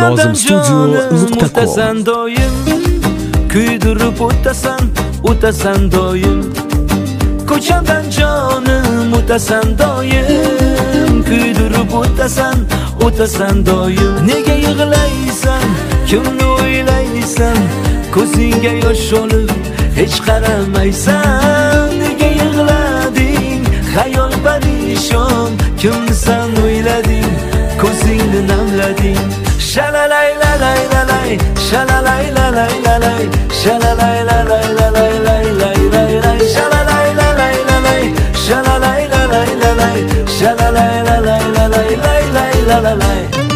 nozimstudio.com. O'tasan doim, kuydirib o'tasan doim. Ko'chamdan jonim o'tasan doim, kuydirib o'tasan doim. Nega yig'laysan, kimni o'ylaysan, ko'zingga yosh olib hech qaramaysan. Nega yig'lading, xayol parishon, kimni san o'ylading, ko'zingni namlading. Shalalay lalay lalay, shalalay lalay lalay, shalalay lalay lalay lalay lalay, shalalay lalay lalay, shalalay lalay lalay, shalalay lalay lalay lalay lalay.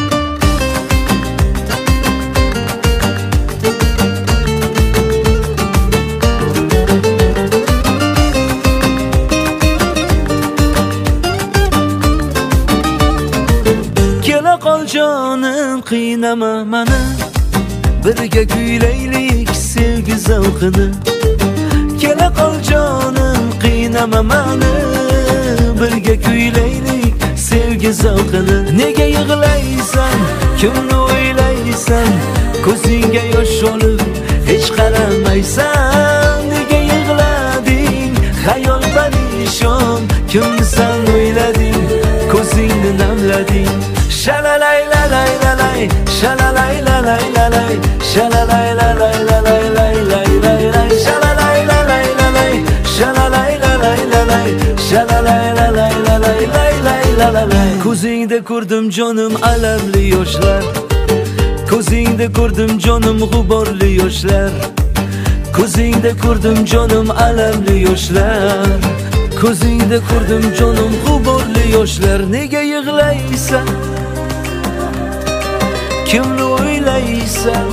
Kela qol jonim, qiynama mani, birga kuylaylik sevgi zavqini. Kela qol jonim, qiynama mani, birga kuylaylik sevgi zavqini. Nega yig'laysan, kimni o'ylaysan, ko'zingga yosh olib hech qaramaysan. Nega yig'lading, xayol parishon, kimni san o'ylading, ko'zingni namlading. Shalalay lalay lalay, shalalay lalay lalay, shalalay lalay lalay lalay lalay, shalalay lalay lalay, shalalay lalay lalay, shalalay lalay lalay lalay lalay. Ko'zingda ko'rdim jonim alamli yoshlar, ko'zingda ko'rdim jonim g'uborli yoshlar, ko'zingda ko'rdim jonim alamli yoshlar, ko'zingda ko'rdim jonim g'uborli yoshlar. Nega yig'laysan, kimni o'ylaysan,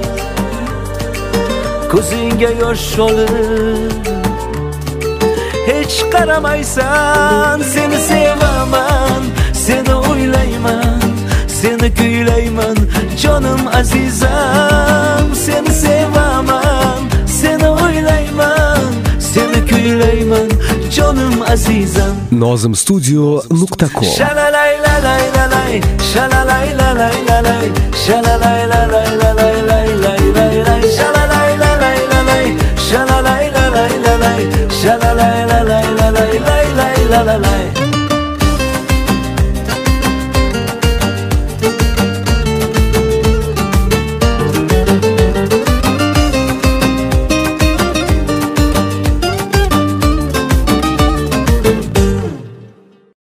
ko'zingga yosh olib hech qaramaysan. Seni sevaman, seni o'ylayman, seni kuylayman jonim azizam. Seni sevaman, seni o'ylayman, seni kuylayman jonim azizam. nozimstudio.com. Shalalay lalay lalay, shalalay lalay lalay, shalalay lalay lalay